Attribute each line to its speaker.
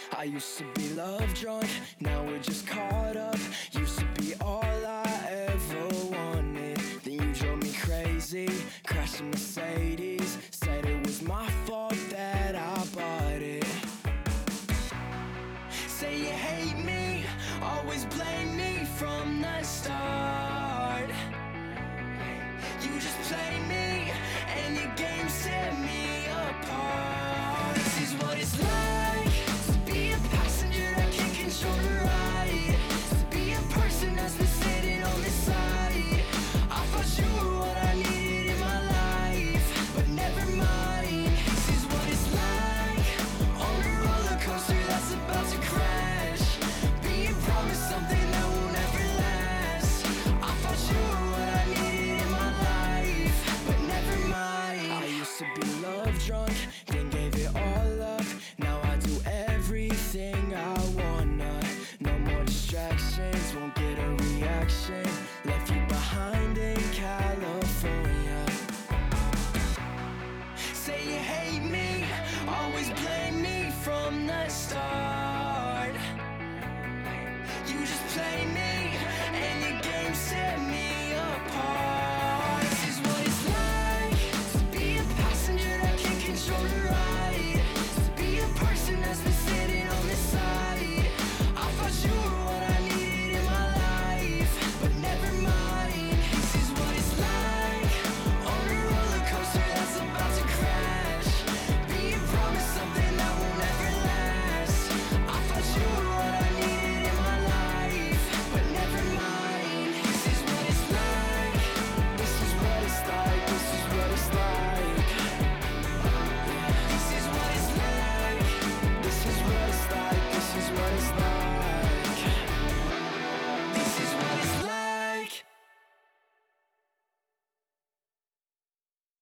Speaker 1: I used to be love drunk, now we're just caught up. Used to be all I ever wanted. Then you drove me crazy, crashing Mercedes. Said it was my fault that I bought it. Say you hate me, always blame me from the start. You just play me